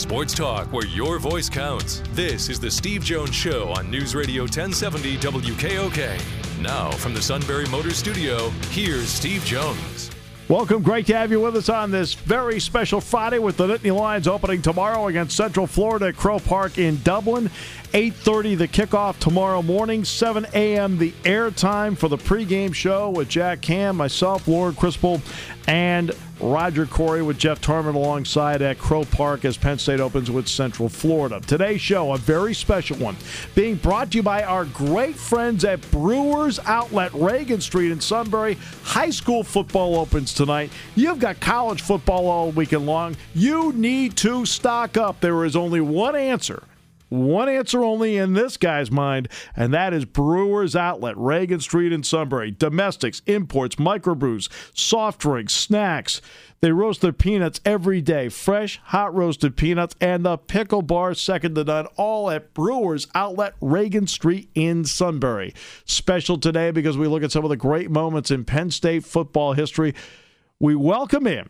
Sports talk where your voice counts. This is the Steve Jones Show on News Radio 1070 WKOK. Now, from the Sunbury Motors Studio, here's Steve Jones. Welcome. Great to have you with us on this very special Friday with the Nittany Lions opening tomorrow against Central Florida at Crow Park in Dublin. 8:30 the kickoff tomorrow morning, 7 a.m. the airtime for the pregame show with Jack Ham, myself, Lauren Crispell, and Roger Corey with Jeff Tarman alongside at Crow Park as Penn State opens with Central Florida. Today's show, a very special one, being brought to you by our great friends at Brewers Outlet, Reagan Street in Sunbury. High school football opens tonight. You've got college football all weekend long. You need to stock up. There is only one answer only in this guy's mind, and that is Brewers Outlet, Reagan Street in Sunbury. Domestics, imports, microbrews, soft drinks, snacks. They roast their peanuts every day. Fresh, hot roasted peanuts and the pickle bar, second to none, all at Brewers Outlet, Reagan Street in Sunbury. Special today because we look at some of the great moments in Penn State football history. We welcome in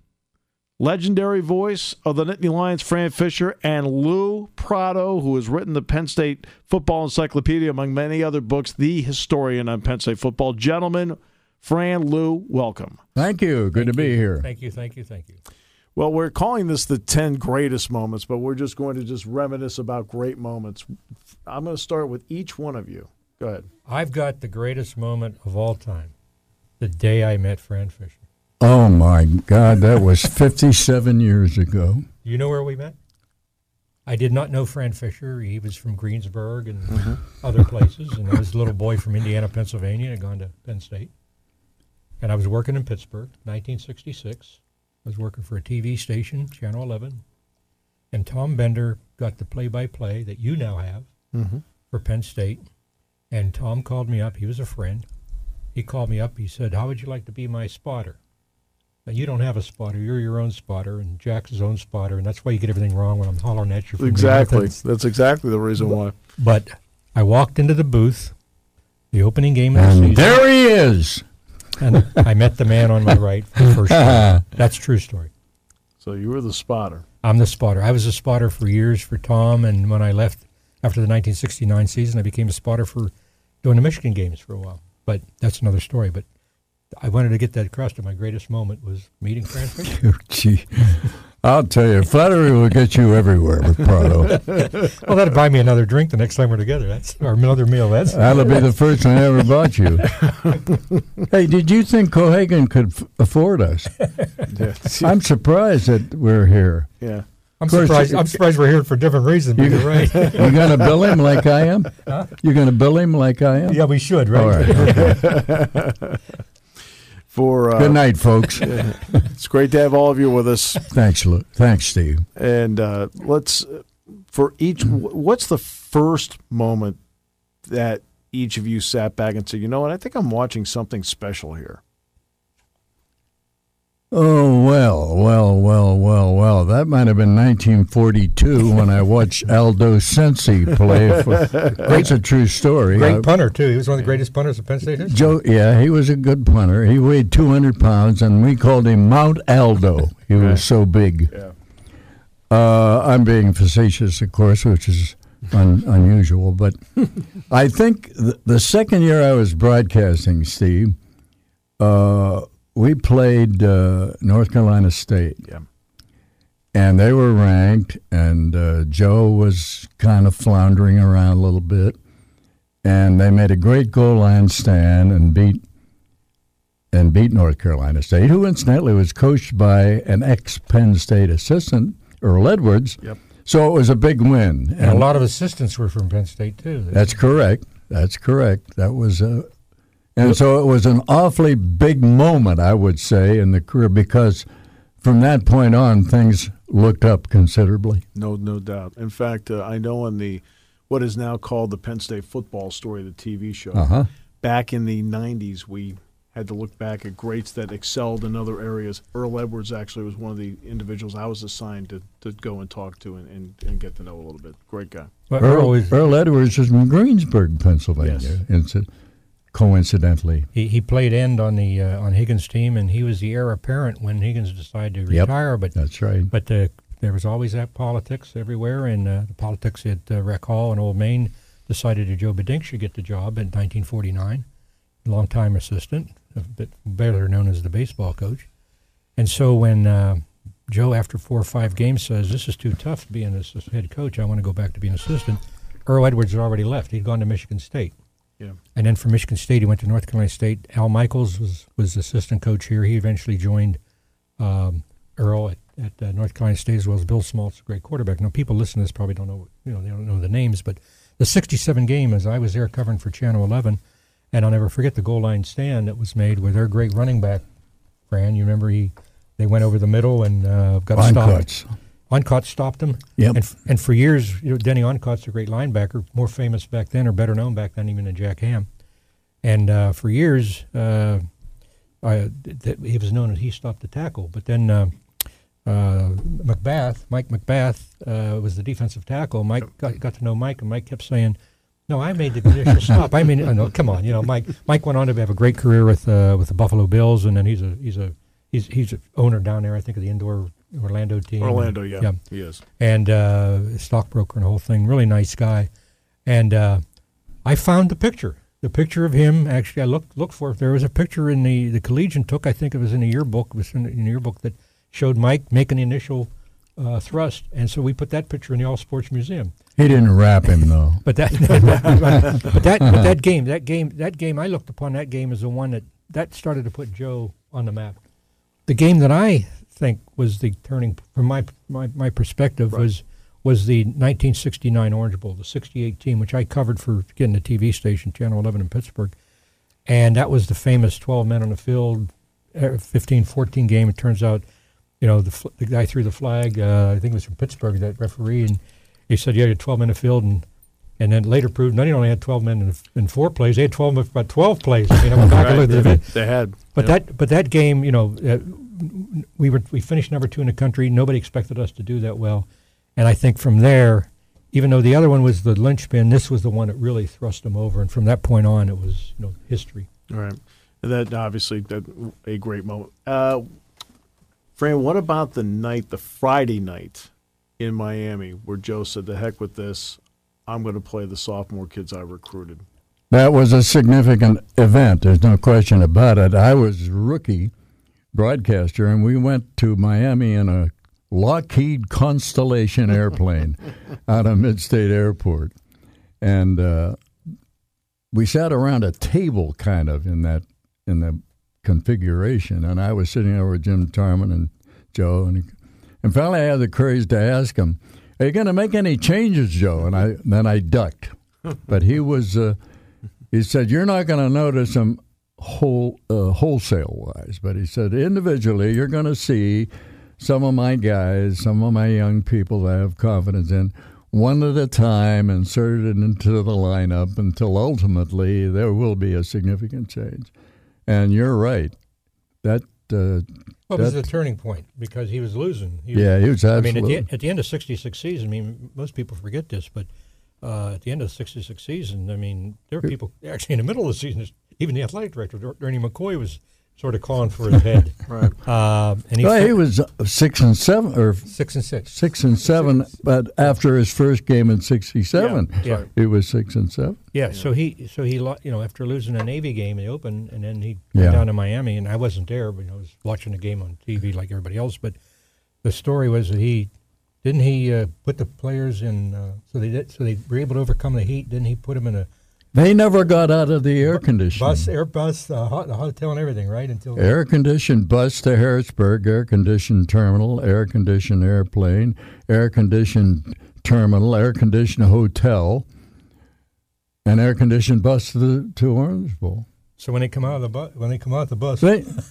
legendary voice of the Nittany Lions, Fran Fisher, and Lou Prado, who has written the Penn State Football Encyclopedia, among many other books, the historian on Penn State football. Gentlemen, Fran, Lou, welcome. Thank you. Good to be here. Thank you. Well, we're calling this the 10 greatest moments, but we're just going to just reminisce about great moments. I'm going to start with each one of you. Go ahead. I've got the greatest moment of all time, the day I met Fran Fisher. Oh, my God, that was 57 years ago. You know where we met? I did not know Fran Fisher. He was from Greensburg and other places, and I was a little boy from Indiana, Pennsylvania, and had gone to Penn State. And I was working in Pittsburgh, 1966. I was working for a TV station, Channel 11, and Tom Bender got the play-by-play that you now have for Penn State. And Tom called me up. He was a friend. He called me up. He said, "How would you like to be my spotter?" Now, you don't have a spotter. You're your own spotter, and Jack's his own spotter, and that's why you get everything wrong when I'm hollering at you. Exactly. That's exactly the reason why. But I walked into the booth, the opening game of the season. And there he is. And I met the man on my right for the first time. That's a true story. So you were the spotter. I'm the spotter. I was a spotter for years for Tom, and when I left after the 1969 season, I became a spotter for doing the Michigan games for a while. But that's another story. But I wanted to get that across to my greatest moment was meeting Fran Fisher. Oh, gee. I'll tell you, flattery will get you everywhere with Prado. Well, that'll buy me another drink the next time we're together. Or another meal. That'll be the first one I ever bought you. Hey, did you think Cohagen could afford us? Yeah. I'm surprised that we're here. Yeah. I'm surprised we're here for different reasons, but you're right. You going to bill him like I am? Huh? You're going to bill him like I am? Yeah, we should, right? All right. Okay. Good night, folks. It's great to have all of you with us. Thanks, Steve. And let's, for each, what's the first moment that each of you sat back and said, you know what, I think I'm watching something special here? Oh, well. That might have been 1942 when I watched Aldo Sensi play. That's a true story. Great punter, too. He was one of the greatest punters of Penn State history. He was a good punter. He weighed 200 pounds, and we called him Mount Aldo. He was so big. Yeah. I'm being facetious, of course, which is unusual. But I think the second year I was broadcasting, Steve, we played North Carolina State, and they were ranked, and Joe was kind of floundering around a little bit, and they made a great goal line stand and beat North Carolina State, who incidentally was coached by an ex-Penn State assistant, Earl Edwards. Yep. So it was a big win, and a lot of assistants were from Penn State too. That's correct. That was And so it was an awfully big moment, I would say, in the career, because from that point on, things looked up considerably. No doubt. In fact, I know on what is now called the Penn State Football Story, the TV show, back in the 90s, we had to look back at greats that excelled in other areas. Earl Edwards actually was one of the individuals I was assigned to go and talk to and get to know a little bit. Great guy. Well, Earl Edwards is from Greensburg, Pennsylvania. Yes. Coincidentally, he played end on the on Higgins' team, and he was the heir apparent when Higgins decided to retire. But that's right. But there was always that politics everywhere, and the politics at Rec Hall in Old Main decided that Joe Bedink should get the job in 1949, longtime assistant, a bit better known as the baseball coach. And so when Joe, after 4 or 5 games, says, "This is too tough to be an head coach, I want to go back to being an assistant," Earl Edwards had already left. He'd gone to Michigan State. Yeah. And then from Michigan State, he went to North Carolina State. Al Michaels was assistant coach here. He eventually joined Earl at North Carolina State, as well as Bill Smoltz, a great quarterback. Now, people listening to this probably don't know, they don't know the names, but the 67 game, as I was there covering for Channel 11, and I'll never forget the goal line stand that was made with their great running back, Fran. You remember they went over the middle and got stopped. Oncott stopped him. Yep. And for years, Denny Oncott's a great linebacker, more famous back then or better known back then even than Jack Ham. And for years, he was known as he stopped the tackle. But then Mike McBath was the defensive tackle. Mike got to know Mike, and Mike kept saying, "No, I made the initial stop. I mean, no, come on, Mike went on to have a great career with the Buffalo Bills, and then he's an owner down there, I think, of the indoor Orlando team. Orlando, yeah, he is. And stockbroker and the whole thing. Really nice guy. And I found the picture of him. Actually, I looked for it. There was a picture in the Collegian took. I think it was in the yearbook. It was in the yearbook that showed Mike making the initial thrust. And so we put that picture in the All Sports Museum. He didn't wrap him though. But that game, I looked upon that game as the one that started to put Joe on the map. The game that I think was the turning, from my perspective, right, was the 1969 Orange Bowl, the 68 team, which I covered for getting the TV station, Channel 11 in Pittsburgh. And that was the famous 12 men on the field, 15-14 game. It turns out, the guy threw the flag, I think it was from Pittsburgh, that referee, and he said, "Yeah, you had 12 men in the field," and then later proved not only had 12 men in 4 plays, they had 12 men about 12 plays. I mean, I went back and looked at it. They had. But that game, we finished number 2 in the country. Nobody expected us to do that well. And I think from there, even though the other one was the linchpin, this was the one that really thrust them over. And from that point on, it was history. All right. And that obviously a great moment. Fran, what about the Friday night in Miami where Joe said, "The heck with this, I'm going to play the sophomore kids I recruited"? That was a significant event. There's no question about it. I was rookie broadcaster, and we went to Miami in a Lockheed Constellation airplane out of Midstate Airport. And we sat around a table kind of in the configuration, and I was sitting there with Jim Tarman and Joe, and finally I had the courage to ask him, "Are you going to make any changes, Joe?" And then I ducked. But he said, "You're not going to notice them wholesale-wise," but he said, "Individually, you're going to see some of my guys, some of my young people that I have confidence in, one at a time, inserted into the lineup until ultimately there will be a significant change." And you're right. That was the turning point because he was losing. He was absolutely. I mean, at the end of '66 season, most people forget this, but at the end of the '66 season, there were people actually in the middle of the season. Even the athletic director, Ernie McCoy, was sort of calling for his head. Right. And he was 6-7 or 6-6. 6-7, but after his first game in '67, he was 6-7. Yeah. So he after losing a Navy game in the Open, and then he went down to Miami, and I wasn't there, but I was watching the game on TV like everybody else. But the story was that he put the players in so they were able to overcome the heat. Didn't he put them in a They never got out of the air conditioning. Airbus, the hotel and everything, right? Until air-conditioned bus to Harrisburg, air-conditioned terminal, air-conditioned airplane, air-conditioned terminal, air-conditioned hotel, and air-conditioned bus to Orange Bowl. So when they come out of the bus,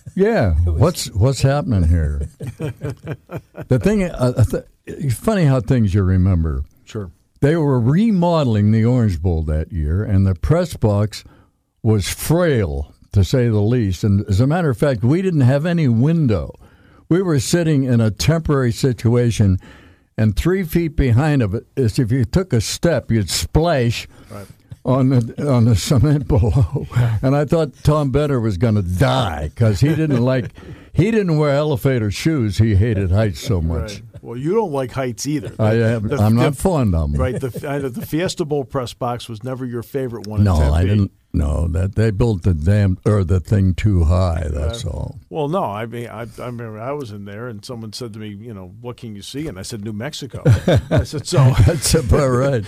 what's happening here? The thing, funny how things you remember. Sure. They were remodeling the Orange Bowl that year, and the press box was frail, to say the least. And as a matter of fact, we didn't have any window. We were sitting in a temporary situation, and 3 feet behind of it is if you took a step, you'd splash on the cement below. And I thought Tom Benner was going to die because he didn't wear elevator shoes. He hated heights so much. Well, you don't like heights either. I'm not fond of them. Right. The Fiesta Bowl press box was never your favorite one. No, I didn't. No, that they built the thing too high. That's all. Well, no, I mean, I remember I was in there, and someone said to me, what can you see? And I said, New Mexico. I said, so that's about right.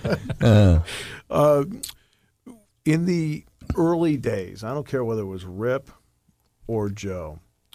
In the early days, I don't care whether it was Rip or Joe.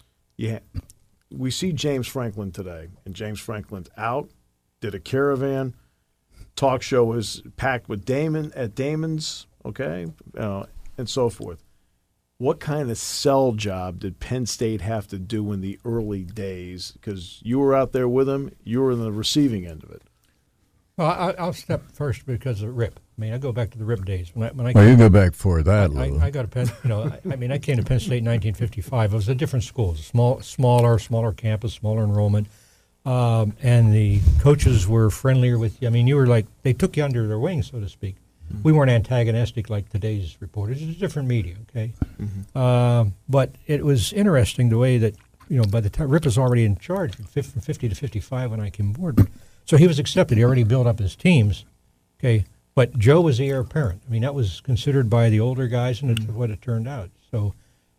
We see James Franklin today, and James Franklin's out, did a caravan. Talk show was packed with Damon at Damon's, okay, and so forth. What kind of sell job did Penn State have to do in the early days? Because you were out there with him, you were in the receiving end of it. Well, I'll step first because of Rip. I mean, I go back to the Rip days. You go back for that, Lou. I got a Penn. I came to Penn State in 1955. It was a different school, smaller campus, smaller enrollment, and the coaches were friendlier with you. I mean, you were like they took you under their wing, so to speak. Mm-hmm. We weren't antagonistic like today's reporters. It was a different media, okay. Mm-hmm. But it was interesting the way that by the time Rip was already in charge from 50 to 55 when I came aboard. So he was accepted. He already built up his teams, okay. But Joe was the heir apparent. I mean, that was considered by the older guys, and it's what it turned out. So,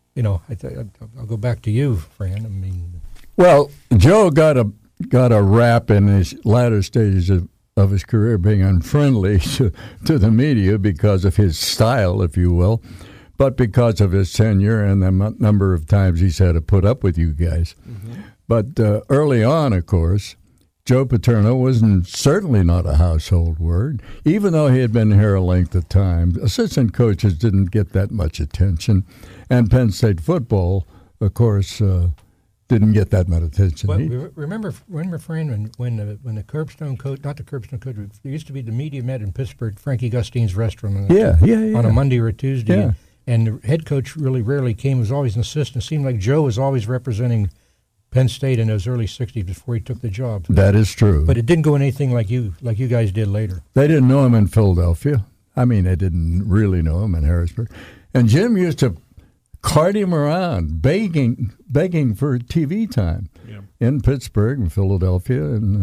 I'll go back to you, Fran. I mean, well, Joe got a rap in his latter stages of his career being unfriendly to the media because of his style, if you will, but because of his tenure and the number of times he's had to put up with you guys. Mm-hmm. But early on, of course, Joe Paterno was certainly not a household word, even though he had been here a length of time. Assistant coaches didn't get that much attention, and Penn State football, of course, didn't get that much attention. Well, remember, Fran, when the Curbstone coach, not the Curbstone coach, there used to be the media met in Pittsburgh, Frankie Gustine's restaurant on a Monday or a Tuesday, and the head coach really rarely came. He was always an assistant. It seemed like Joe was always representing Penn State in those early 60s before he took the job. That is true. But it didn't go anything like you guys did later. They didn't know him in Philadelphia. I mean, they didn't really know him in Harrisburg. And Jim used to cart him around, begging for TV time in Pittsburgh and Philadelphia.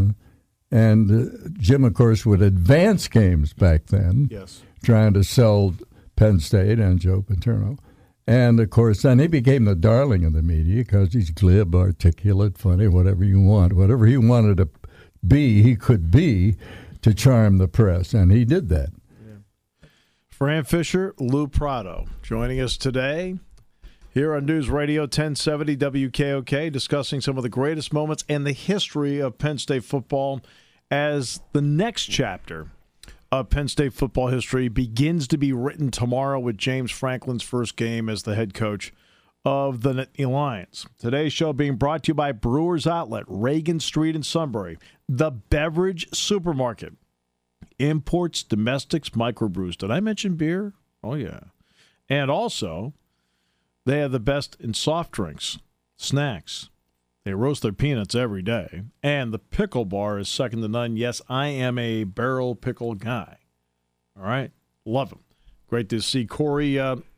And Jim, of course, would advance games back then, trying to sell Penn State and Joe Paterno. And, of course, then he became the darling of the media because he's glib, articulate, funny, whatever you want. Whatever he wanted to be, he could be to charm the press, and he did that. Yeah. Fran Fisher, Lou Prado, joining us today here on News Radio 1070 WKOK, discussing some of the greatest moments in the history of Penn State football as the next chapter Penn State football history begins to be written tomorrow with James Franklin's first game as the head coach of the Nittany Lions. Today's show being brought to you by Brewers Outlet, Reagan Street in Sunbury, the beverage supermarket, imports, domestics, microbrews. Did I mention beer? Oh, yeah. And also, they have the best in soft drinks, snacks. They roast their peanuts every day. And the pickle bar is second to none. Yes, I am a barrel pickle guy. All right? Love them. Great to see Corey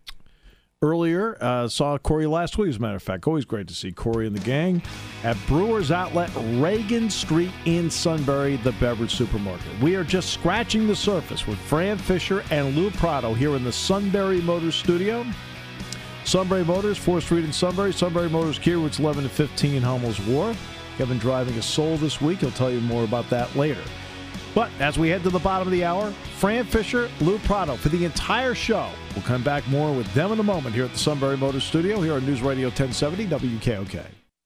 earlier. Saw Corey last week, as a matter of fact. Always great to see Corey and the gang at Brewers Outlet, Reagan Street in Sunbury, the beverage supermarket. We are just scratching the surface with Fran Fisher and Lou Prado here in the Sunbury Motors studio. Sunbury Motors, 4th Street in Sunbury. Sunbury Motors, Kierwood's 11 to 15 in Hummel's Wharf. Kevin driving a Soul this week. He'll tell you more about that later. But as we head to the bottom of the hour, Fran Fisher, Lou Prado for the entire show. We'll come back more with them in a moment here at the Sunbury Motors studio here on News Radio 1070 WKOK.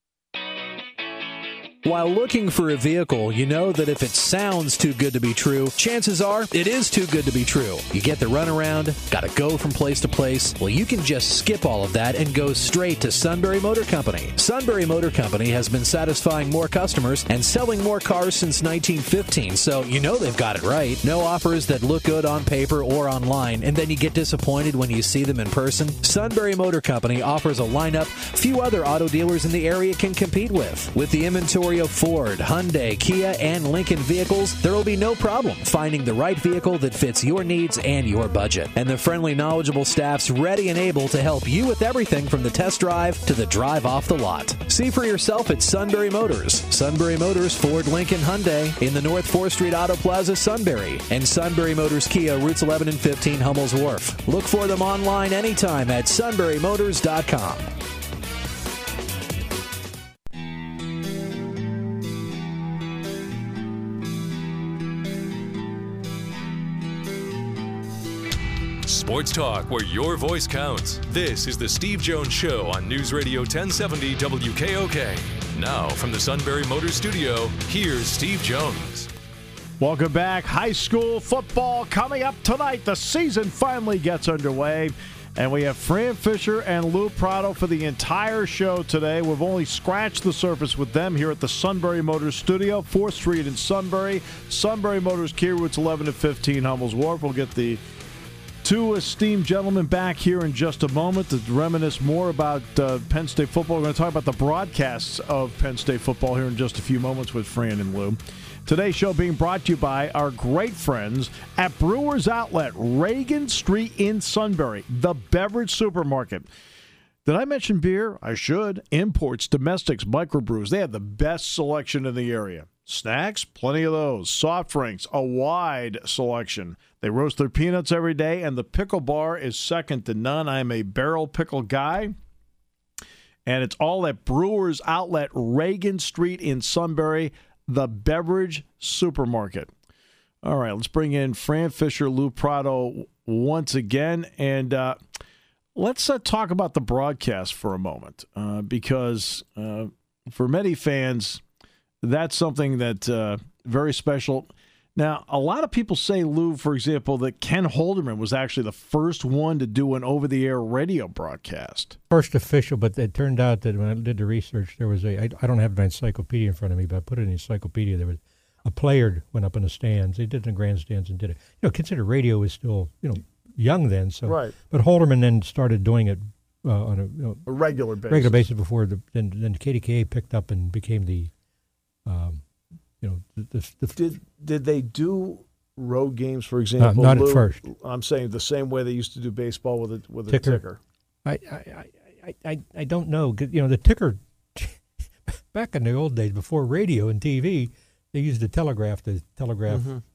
While looking for a vehicle, you know that if it sounds too good to be true, chances are it is too good to be true. You get the runaround, got to go from place to place. Well, you can just skip all of that and go straight to Sunbury Motor Company. Sunbury Motor Company has been satisfying more customers and selling more cars since 1915, so you know they've got it right. No offers that look good on paper or online, and then you get disappointed when you see them in person. Sunbury Motor Company offers a lineup few other auto dealers in the area can compete with. With the inventory inventory of Ford, Hyundai, Kia, and Lincoln vehicles, there will be no problem finding the right vehicle that fits your needs and your budget. And the friendly, knowledgeable staff's ready and able to help you with everything from the test drive to the drive off the lot. See for yourself at Sunbury Motors. Sunbury Motors, Ford, Lincoln, Hyundai in the North 4th Street Auto Plaza, Sunbury. And Sunbury Motors Kia, routes 11 and 15, Hummel's Wharf. Look for them online anytime at sunburymotors.com. Sports talk where your voice counts. This is the Steve Jones Show on News Radio 1070 WKOK. Now from the Sunbury Motors Studio, here's Steve Jones. Welcome back. High school football coming up tonight. The season finally gets underway. And we have Fran Fisher and Lou Prado for the entire show today. We've only scratched the surface with them here at the Sunbury Motors Studio, 4th Street in Sunbury. Sunbury Motors, Kia, routes 11 to 15, Hummel's Wharf. We'll get the two esteemed gentlemen back here in just a moment to reminisce more about Penn State football. We're going to talk about the broadcasts of Penn State football here in just a few moments with Fran and Lou. Today's show being brought to you by our great friends at Brewers Outlet, Reagan Street in Sunbury, the beverage supermarket. Did I mention beer? I should. Imports, domestics, microbrews. They have the best selection in the area. Snacks, plenty of those. Soft drinks, a wide selection. They roast their peanuts every day, and the pickle bar is second to none. I am a barrel pickle guy, and it's all at Brewers Outlet, Reagan Street in Sunbury, the beverage supermarket. All right, let's bring in Fran Fisher, Lou Prado once again, and let's talk about the broadcast for a moment, because for many fans, that's something that very special. Now, a lot of people say, Lou, for example, that Ken Holderman was actually the first one to do an over-the-air radio broadcast. First official, but it turned out that when I did the research, there was I don't have an encyclopedia in front of me, but I put it in the encyclopedia. There was a player went up in the stands. They did it in the grandstands and did it. Consider radio was still, young then. So, right. But Holderman then started doing it on a regular basis before then KDKA picked up and became the Did they do road games, for example? Not Lou, at first. I'm saying the same way they used to do baseball with a ticker. I don't know. The ticker back in the old days before radio and TV, they used the telegraph to telegraph.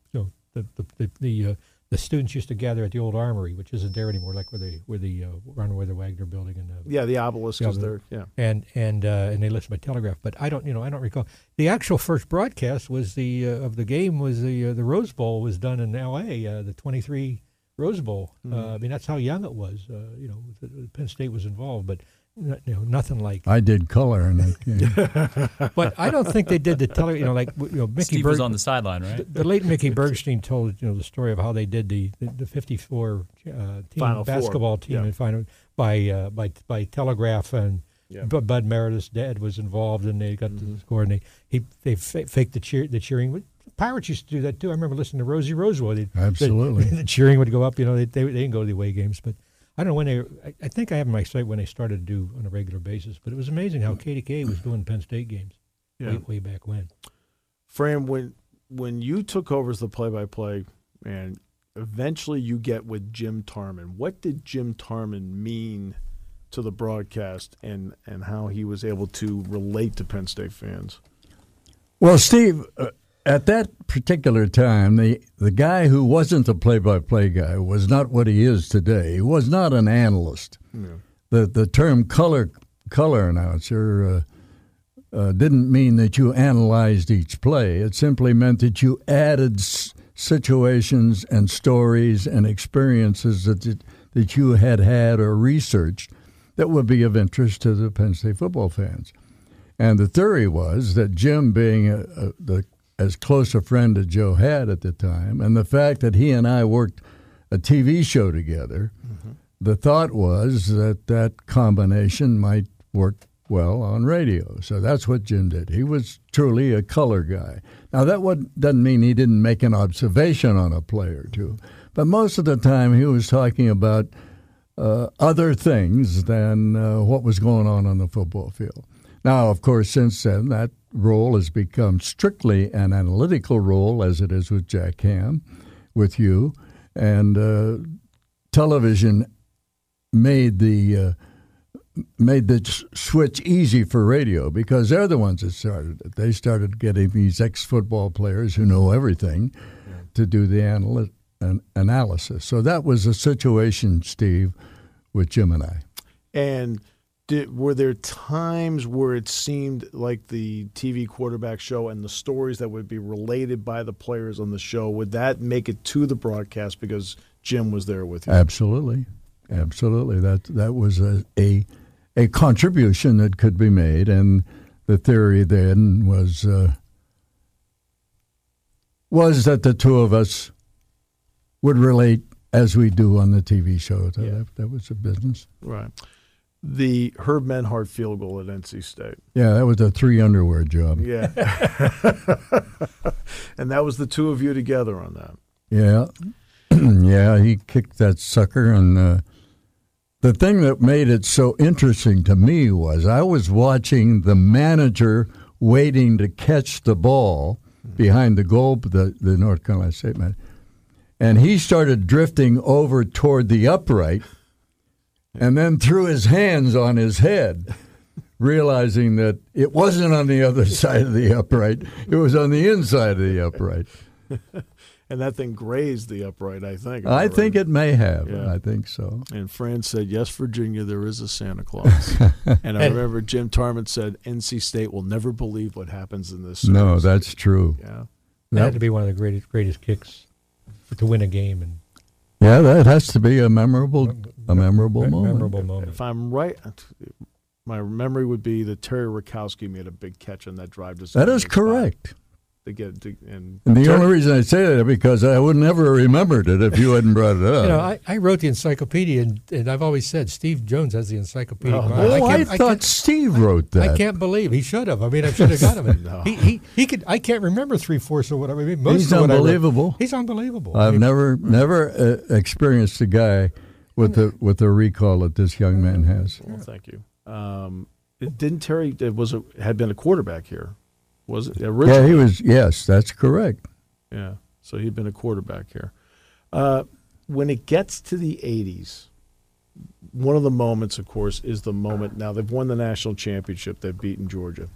Mm-hmm. The students used to gather at the old armory, which isn't there anymore, like where the Ronald Weather Wagner building and the obelisk is there. Yeah, and they listen by telegraph. But I don't recall. The actual first broadcast was of the game was the Rose Bowl was done in L.A. The 23 Rose Bowl. Mm-hmm. That's how young it was. Penn State was involved, but nothing like. I did color in that game. But I don't think they did the Mickey Steve was on the sideline, right? The late Mickey Bergstein told the story of how they did the 54 team basketball team and final by telegraph, and Bud Meredith's dad was involved, and they got the score, and they faked the cheering. Pirates used to do that too. I remember listening to Rosie Rosewell. Absolutely, the cheering would go up. They didn't go to the away games, but. I don't know when I think I have in my sight when they started to do on a regular basis, but it was amazing how KDK was doing Penn State games way back when. Fran, when you took over as the play-by-play, and eventually you get with Jim Tarman, what did Jim Tarman mean to the broadcast and how he was able to relate to Penn State fans? Well, Steve, at that particular time, the guy who wasn't the play-by-play guy was not what he is today. He was not an analyst. Yeah. The term color announcer didn't mean that you analyzed each play. It simply meant that you added situations and stories and experiences that you had or researched that would be of interest to the Penn State football fans. And the theory was that Jim, being as close a friend as Joe had at the time, and the fact that he and I worked a TV show together, the thought was that combination might work well on radio. So that's what Jim did. He was truly a color guy. Now, that doesn't mean he didn't make an observation on a play or two, but most of the time he was talking about other things than what was going on the football field. Now, of course, since then, that role has become strictly an analytical role, as it is with Jack Ham, with you. And television made the switch easy for radio because they're the ones that started it. They started getting these ex-football players who know everything to do the analysis. So that was a situation, Steve, with Jim and I. And were there times where it seemed like the TV quarterback show and the stories that would be related by the players on the show, would that make it to the broadcast because Jim was there with you? Absolutely. Absolutely. That was a contribution that could be made, and the theory then was that the two of us would relate as we do on the TV show. That was a business. Right. The Herb Menhardt field goal at NC State. Yeah, that was a 3 underwear job. Yeah. And that was the two of you together on that. Yeah. Yeah, he kicked that sucker. And the thing that made it so interesting to me was I was watching the manager waiting to catch the ball behind the goal, the North Carolina State man. And he started drifting over toward the upright and then threw his hands on his head, realizing that it wasn't on the other side of the upright. It was on the inside of the upright. And that thing grazed the upright, I think. I think it may have. Yeah. I think so. And Fran said, yes, Virginia, there is a Santa Claus. And I remember Jim Tarman said, NC State will never believe what happens in this series. No, that's true. Yeah. That had to be one of the greatest kicks to win a game. And yeah, that has to be a memorable moment. If I'm right, my memory would be that Terry Rakowski made a big catch on that drive. That is correct. And the only reason I say that is because I would never have remembered it if you hadn't brought it up. You know, I wrote the encyclopedia, and I've always said Steve Jones has the encyclopedic mind. I thought Steve wrote that. I can't believe he should have. I mean, I should have got him. No. He could. I can't remember 3/4 of what I mean. Most He's of what unbelievable. He's unbelievable. I've never experienced a guy with the recall that this young man has. Well, thank you. Didn't Terry had been a quarterback here? Was it originally? Yeah, he was. Yes, that's correct. Yeah, so he'd been a quarterback here. When it gets to the 80s, one of the moments, of course, is the moment. Now, they've won the national championship. They've beaten Georgia.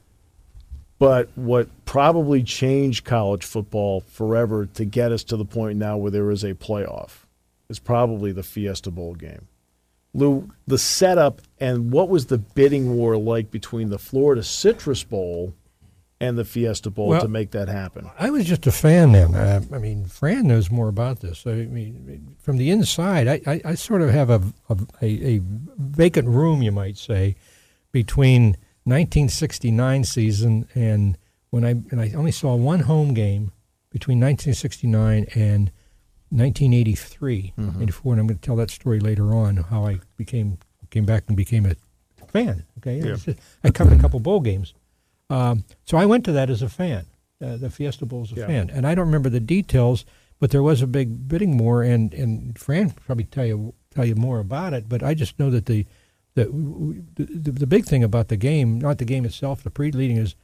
But what probably changed college football forever to get us to the point now where there is a playoff is probably the Fiesta Bowl game. Lou, the setup and what was the bidding war like between the Florida Citrus Bowl and the Fiesta Bowl to make that happen? I was just a fan then. I mean, Fran knows more about this. I mean, from the inside, I sort of have a vacant room, you might say, between 1969 season and when I only saw one home game between 1969 and 1983, 84, and I'm going to tell that story later on, how I came back and became a fan. Okay, Yeah. I covered a couple bowl games. So I went to that as a fan, the Fiesta Bowl as a fan. And I don't remember the details, but there was a big bidding war, and Fran will probably tell you more about it, but I just know that the big thing about the game, not the game itself, the pre-leading is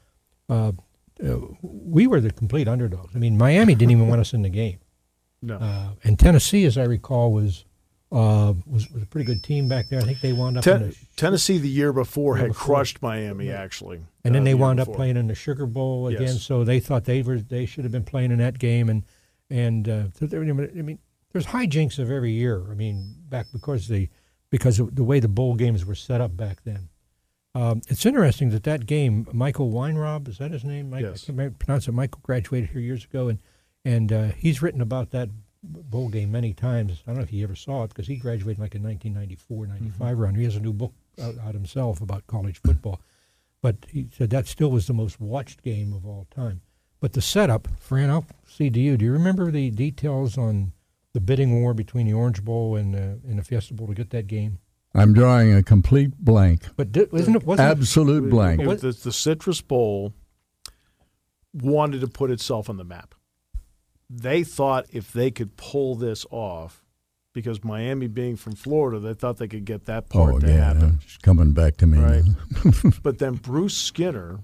we were the complete underdogs. I mean, Miami didn't even want us in the game. No. And Tennessee, as I recall, was a pretty good team back there. I think they wound up in Tennessee the year before had crushed Miami, actually. And then they wound up playing in the Sugar Bowl again, Yes. so they thought they should have been playing in that game. And I mean, there's hijinks of every year. I mean, back because of the way the bowl games were set up back then. It's interesting that game, Michael Weinrob, is that his name? Yes. I can't pronounce it. Michael graduated here years ago, and he's written about that bowl game many times. I don't know if he ever saw it because he graduated like in 1994, 95 around. He has a new book out himself about college football. But he said that still was the most watched game of all time. But the setup, Fran, I'll see to you. Do you remember the details on the bidding war between the Orange Bowl and the Fiesta Bowl to get that game? I'm drawing a complete blank. But wasn't it absolute blank? The Citrus Bowl wanted to put itself on the map. They thought if they could pull this off, because Miami being from Florida, they thought they could get that part to yeah, happen. it's coming back to me. Right. now. But then Bruce Skinner,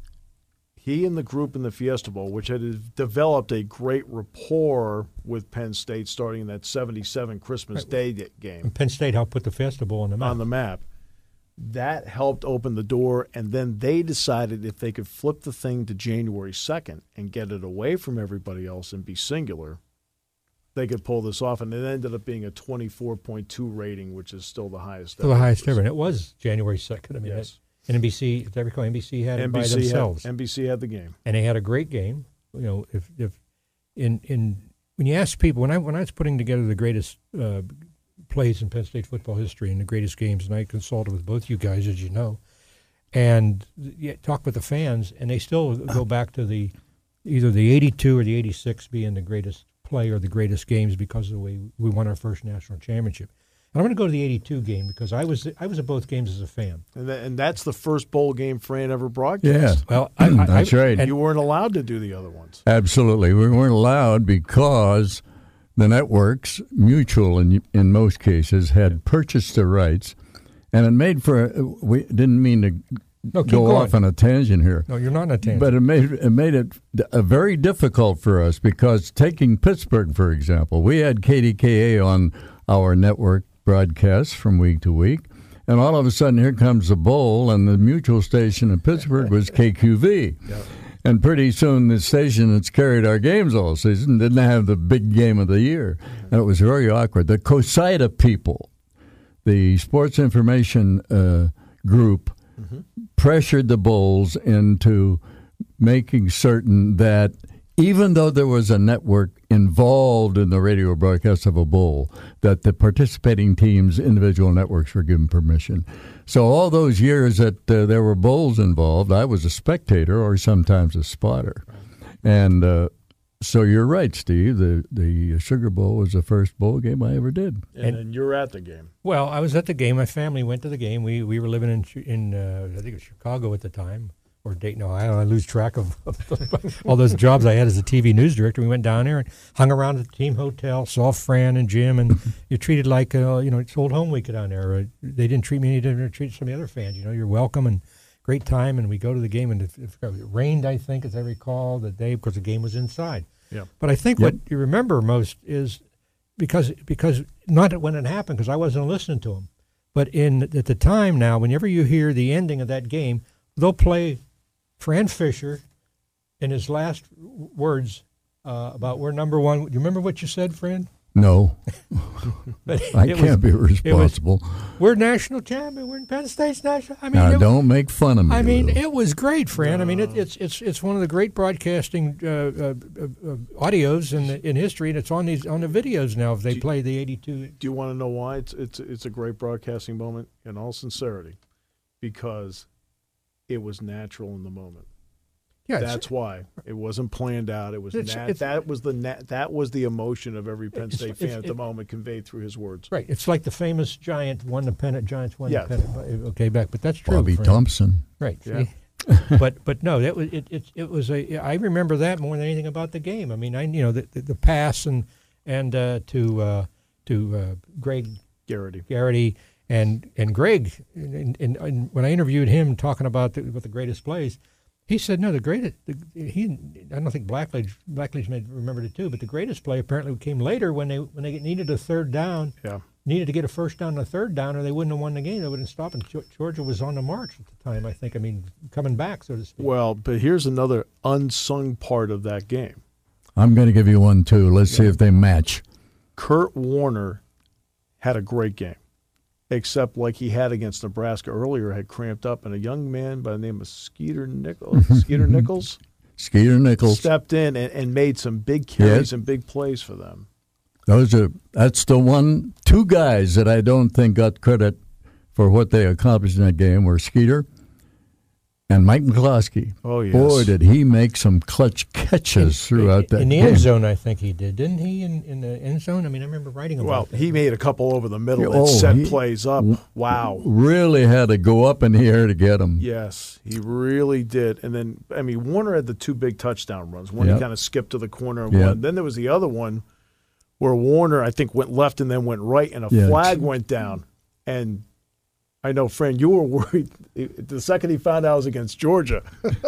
he and the group in the Fiesta Bowl, which had developed a great rapport with Penn State starting in that 77 Christmas Day game. And Penn State helped put the Fiesta Bowl on the map. That helped open the door, and then they decided if they could flip the thing to January 2nd and get it away from everybody else and be singular, they could pull this off, and it ended up being a 24.2 rating, which is still the highest ever. Still the highest ever, and it was January 2nd. I mean, yes. And NBC, if I recall, NBC had it by themselves. NBC had the game. And they had a great game. You know, if when you ask people, when I was putting together the greatest plays in Penn State football history and the greatest games, and I consulted with both you guys, as you know, and talked with the fans, and they still go back to either the 82 or the 86 being the greatest play or the greatest games because of the way we won our first national championship. And I'm going to go to the 82 game because I was at both games as a fan. And that's the first bowl game Fran ever broadcast. Yeah, well, that's right. And you weren't allowed to do the other ones. Absolutely. We weren't allowed because the networks, mutual in most cases, had purchased the rights. And it made for, we didn't mean to go off on a tangent here. No, you're not on a tangent. But it made it very difficult for us because taking Pittsburgh, for example, we had KDKA on our network broadcasts from week to week. And all of a sudden, here comes the bowl, and the mutual station in Pittsburgh was KQV. Yep. And pretty soon, the station that's carried our games all season didn't have the big game of the year. And it was very awkward. The COSIDA people, the sports information group, pressured the bowls into making certain that even though there was a network involved in the radio broadcast of a bowl, that the participating teams' individual networks were given permission. So all those years that there were bowls involved, I was a spectator or sometimes a spotter. And so you're right, Steve. The Sugar Bowl was the first bowl game I ever did. And you're at the game. Well, I was at the game. My family went to the game. We were living in I think it was Chicago at the time. Or Dayton, Ohio. I lose track of all those jobs I had as a TV news director. We went down there and hung around at the team hotel, saw Fran and Jim, and you're treated like, it's old home week down there. They didn't treat me any different than treat some of the other fans. You're welcome and great time, and we go to the game, and it rained, I think, as I recall, the day because the game was inside. Yeah. But I think what you remember most is because not when it happened, because I wasn't listening to them, but at the time now, whenever you hear the ending of that game, they'll play Fran Fisher in his last words about we're number one. Do you remember what you said, Fran? No. I can't be responsible. We're national champion. We're in Penn State's national. I mean, now, don't make fun of me. I mean, it was great, Fran. I mean, it's one of the great broadcasting audios in history, and it's on the videos now. If they play the 82. Do you want to know why it's a great broadcasting moment? In all sincerity, because it was natural in the moment. Yeah, that's why it wasn't planned out. It was that was the emotion of every Penn State fan at the moment conveyed through his words. Right. It's like the famous Giants won the pennant. Okay, back, but that's true. Bobby Thompson. Right. Yeah. but no, it was I remember that more than anything about the game. I mean, the pass and to Greg Garrity. And Greg, and when I interviewed him talking about what the greatest plays, he said, no, I don't think Blackledge may remembered it too, but the greatest play apparently came later when they needed a third down, needed to get a first down and a third down, or they wouldn't have won the game. They wouldn't stop, and Georgia was on the march at the time, I think. I mean, coming back, so to speak. Well, but here's another unsung part of that game. I'm going to give you one, too. Let's see if they match. Kurt Warner had a great game. Except like he had against Nebraska earlier, had cramped up, and a young man by the name of Skeeter Nichols stepped in and made some big carries and big plays for them. That's the two guys that I don't think got credit for what they accomplished in that game were Skeeter and Mike McCloskey. Oh, yes. Boy, did he make some clutch catches throughout that game. In the end zone, I think he did. Didn't he, in the end zone? I mean, I remember writing about that. Well, he made a couple over the middle that set plays up. Wow. Really had to go up in the air to get him. Yes, he really did. And then, I mean, Warner had the two big touchdown runs. One he kind of skipped to the corner and one. Then there was the other one where Warner, I think, went left and then went right, and a flag went down. And I know, Fran, you were worried the second he found out it was against Georgia.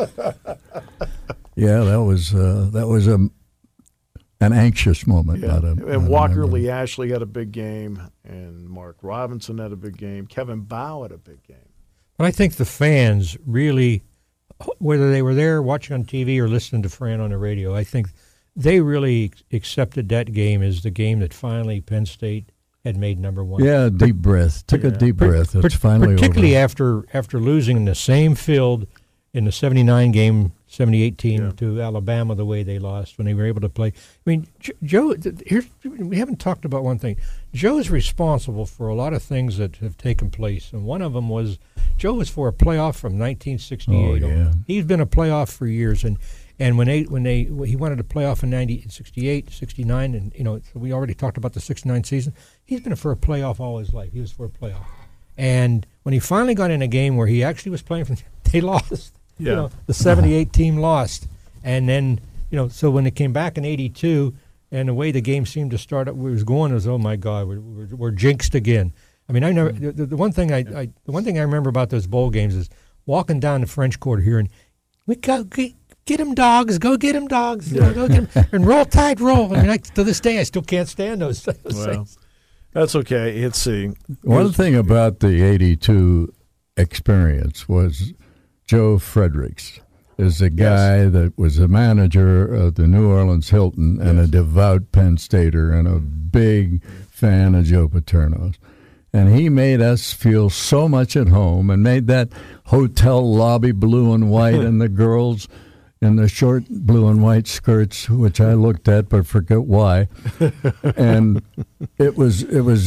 Yeah, that was an anxious moment. Yeah. And Walker Lee Ashley had a big game, and Mark Robinson had a big game. Kevin Bowe had a big game. But I think the fans really, whether they were there watching on TV or listening to Fran on the radio, I think they really accepted that game as the game that finally Penn State had made number one. Yeah, deep breath. Took a deep breath. It's finally particularly over. after losing in the same field in the 79 game, 78 team to Alabama the way they lost when they were able to play. I mean, Joe, we haven't talked about one thing. Joe is responsible for a lot of things that have taken place, and one of them was Joe was for a playoff from 1968. Oh, yeah. He's been a playoff for years, and when he wanted a playoff in 68, 69, and so we already talked about the 69 season. He's been for a playoff all his life. He was for a playoff, and when he finally got in a game where he actually was playing, they lost. Yeah. The 78 team lost, and then so when it came back in 82, and the way the game seemed to start up, was going was, oh my God, we're jinxed again. I mean, I never. The one thing I remember about those bowl games is walking down the French Quarter here, and we go get them dogs, go get them dogs, go get them, and roll tide, roll. I mean, to this day, I still can't stand those things. That's okay. Let's see. One thing about the 82 experience was Joe Fredericks is a guy that was a manager of the New Orleans Hilton and a devout Penn Stater and a big fan of Joe Paterno's. And he made us feel so much at home and made that hotel lobby blue and white and the girls in the short blue and white skirts, which I looked at but forget why. And it was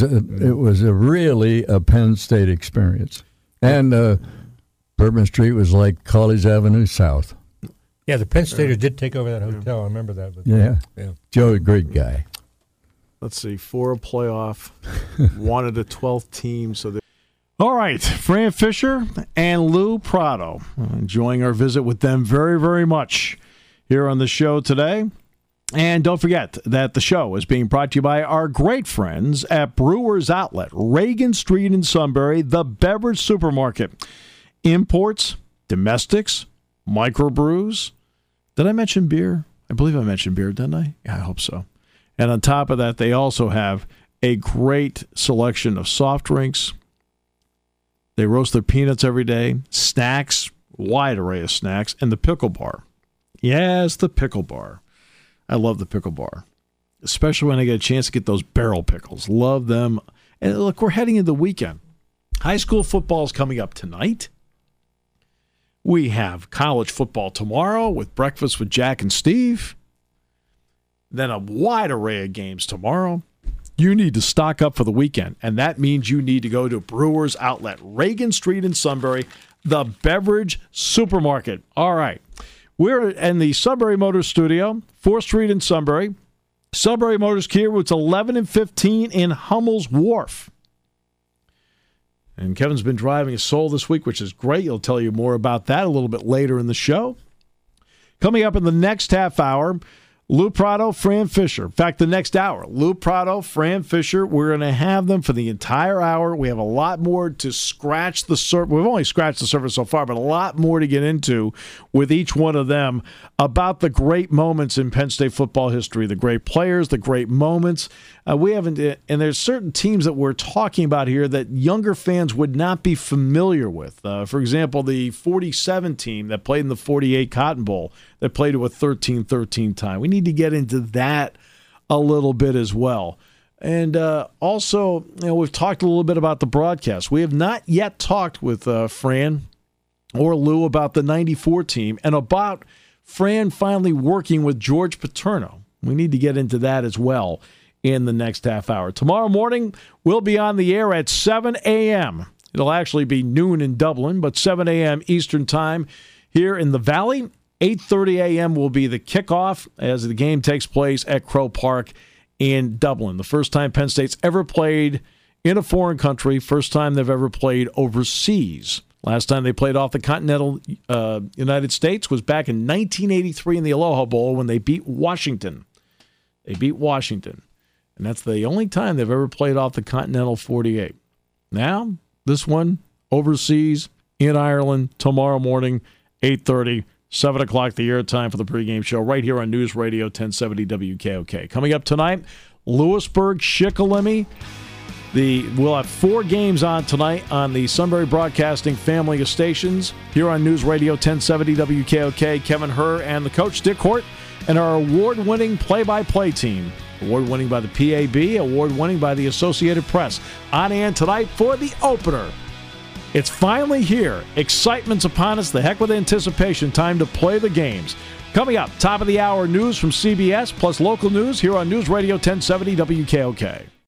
really a Penn State experience. And Bourbon Street was like College Avenue South. Yeah, the Penn Staters did take over that hotel. I remember that. But yeah. Joe, a great guy. Let's see, for a playoff, one of the 12th teams. All right, Fran Fisher and Lou Prado. Enjoying our visit with them very, very much here on the show today. And don't forget that the show is being brought to you by our great friends at Brewers Outlet, Reagan Street in Sunbury, the beverage supermarket. Imports, domestics, microbrews. Did I mention beer? I believe I mentioned beer, didn't I? Yeah, I hope so. And on top of that, they also have a great selection of soft drinks. They roast their peanuts every day, snacks, wide array of snacks, and the pickle bar. Yes, the pickle bar. I love the pickle bar, especially when I get a chance to get those barrel pickles. Love them. And look, we're heading into the weekend. High school football is coming up tonight. We have college football tomorrow with Breakfast with Jack and Steve. Then a wide array of games tomorrow. You need to stock up for the weekend, and that means you need to go to Brewers Outlet, Reagan Street in Sunbury, the beverage supermarket. All right. We're in the Sunbury Motors studio, 4th Street in Sunbury. Sunbury Motors Kia routes 11 and 15 in Hummel's Wharf. And Kevin's been driving a Soul this week, which is great. He'll tell you more about that a little bit later in the show. Coming up in the next half hour, Lou Prado, Fran Fisher. In fact, the next hour, Lou Prado, Fran Fisher. We're going to have them for the entire hour. We have a lot more to scratch the surface. We've only scratched the surface so far, but a lot more to get into with each one of them about the great moments in Penn State football history, the great players, the great moments. We haven't, and there's certain teams that we're talking about here that younger fans would not be familiar with. For example, the 47 team that played in the 48 Cotton Bowl that played to a 13-13 time. We need to get into that a little bit as well. And also, we've talked a little bit about the broadcast. We have not yet talked with Fran or Lou about the 94 team and about Fran finally working with George Paterno. We need to get into that as well in the next half hour. Tomorrow morning, we'll be on the air at 7 a.m. It'll actually be noon in Dublin, but 7 a.m. Eastern Time here in the Valley. 8:30 a.m. will be the kickoff as the game takes place at Crow Park in Dublin. The first time Penn State's ever played in a foreign country, first time they've ever played overseas. Last time they played off the continental United States was back in 1983 in the Aloha Bowl when they beat Washington. They beat Washington. And that's the only time they've ever played off the Continental 48. Now, this one overseas in Ireland tomorrow morning, 8:30, 7 o'clock the air time for the pregame show right here on News Radio 1070 WKOK. Coming up tonight, Lewisburg, Shikellamy. We'll have 4 games on tonight on the Sunbury Broadcasting family of stations here on News Radio 1070 WKOK. Kevin Herr and the coach, Dick Hort, and our award-winning play-by-play team. Award-winning by the PAB, award-winning by the Associated Press. On hand tonight for the opener. It's finally here. Excitement's upon us. The heck with anticipation. Time to play the games. Coming up, top of the hour news from CBS plus local news here on News Radio 1070 WKOK.